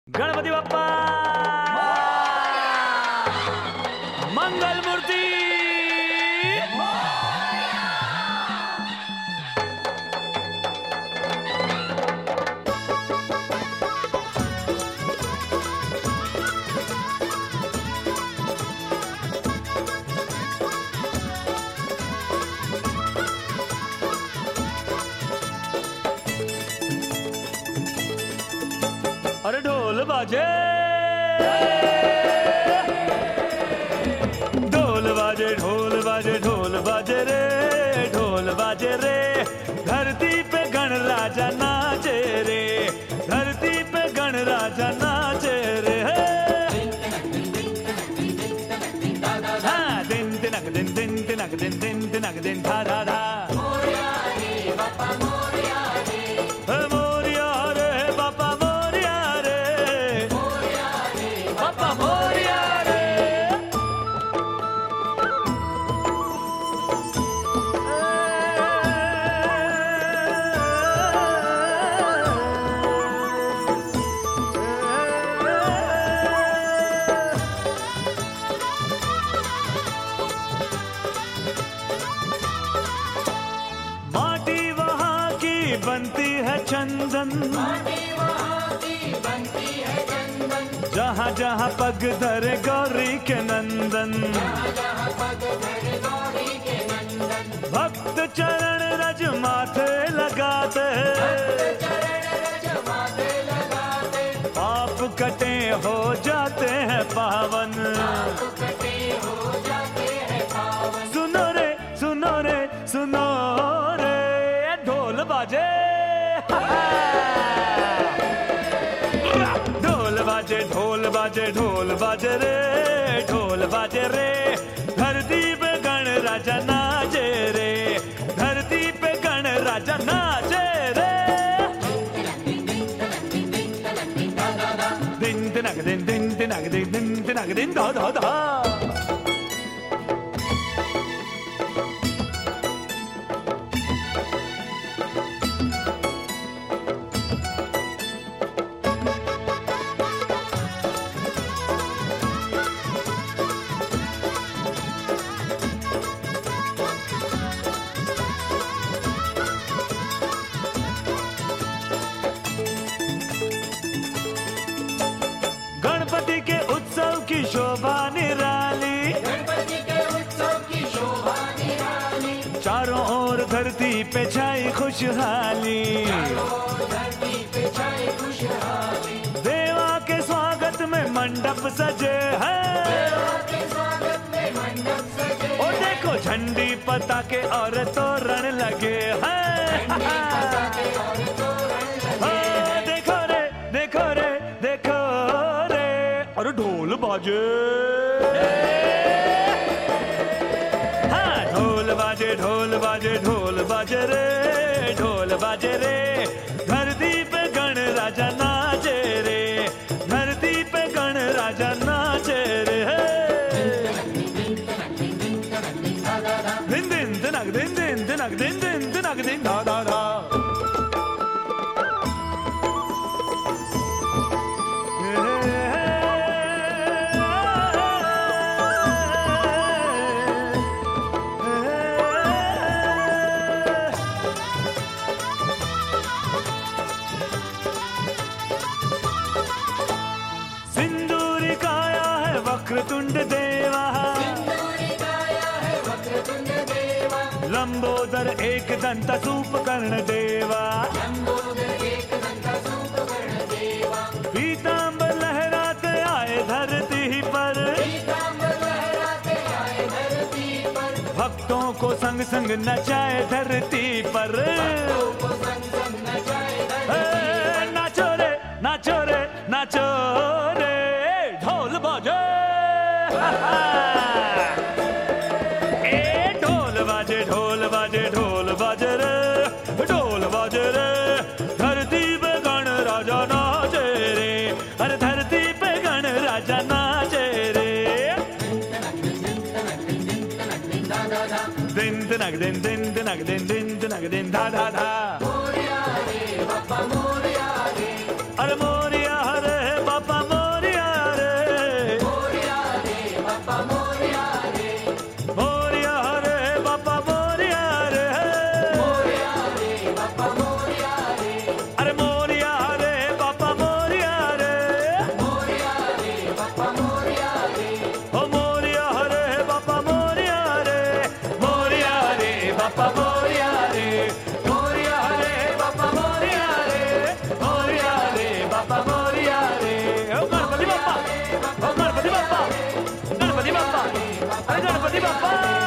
गणपति बाप्पा मंगल मूर्ति अरे ढोल बाजे ढोल बाजे ढोल बाजे ढोल बाजे रे ढोल बाजे रे धरती पे गणराजा नाचे रे धरती पे गणराजा नाचे रे हाँ दिन तिनक दिन दिन तिनक दिन दिन तिनक दिन धा धा धा बनती है चंदन जहाँ जहाँ पग धरे गौरी के नंदन भक्त चरण रज माथे लगाते पाप कटे हो जाते हैं पावन सुनो रे सुनो रे सुनो रे ढोल बाजे ढोल बाजे ढोल बाजे ढोल बाजे रे ढोल बाजे रे धरती पे गणराजा नाचे रे धरती पे गणराजा नाचे रे दिन तिनक दिन दिन तिनक दिन दिन तिनक दिन धा धा धा गणपति के उत्सव की शोभा निराली चारों ओर धरती पे छाई खुशहाली देवा के स्वागत में मंडप सजे हैं और देखो झंडी पताके और तोरण लगे हैं देखो रे देखो रे देखो और ढोल बाजे हाँ ढोल बाजे ढोल बाजे ढोल बाजे रे ढोल बाजे रे धरती पे गणराजा नाचे रे धरती पे गणराजा नाचे रे दिन दिन तिनक दिन दिन तिनक दिन दिन तिनक दिन धा धा धा वक्रतुंड देवा लंबोदर एक दंत सूपकर्ण देवा पीतांबर लहराते आए धरती पर भक्तों को संग संग नचाए धरती पर नाचो रे नाचो रे नाचो रे ढोल बाजे ढोल बाजे ढोल बाजे ढोल बाजे रे ढोल बाजे रे धरती पे गणराजा नाचे रे अरे धरती पे गणराजा नाचे रे दिन तिनक दिन दिन तिनक दिन दिन तिनक दिन धा धा धा अरे मोरिया हरे बाप बाप्पा मोरया रे, मोरया रे बाप्पा मोरया रे, मोरया रे बाप्पा मोरया रे। ओ गणपति बाप्पा, ओ गणपति बाप्पा, गणपति बाप्पा, अरे गणपति बाप्पा।